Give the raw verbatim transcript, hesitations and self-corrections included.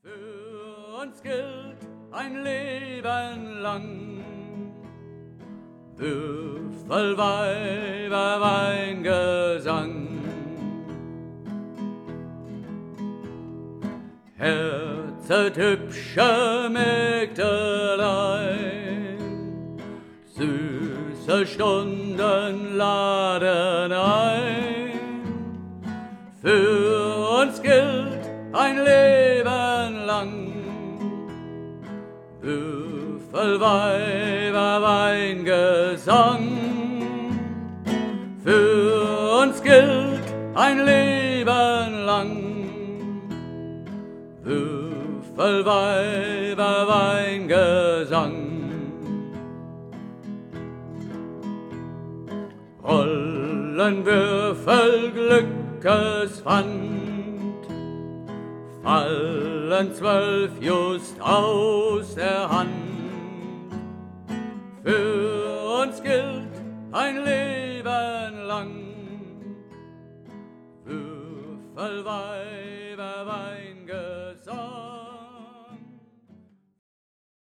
Für uns gilt ein Leben lang Würfel, Weiber, Weingesang. Herzet hübsche Mägdelein, süße Stunden laden ein. Für uns gilt ein Leben lang Würfel, Weiber, Weingesang. Für uns gilt ein Leben lang Würfel, Weiber, Weingesang. Rollen Würfel, Glückeswand, fallen zwölf just aus der Hand. Für uns gilt ein Leben lang Würfel, Weiber,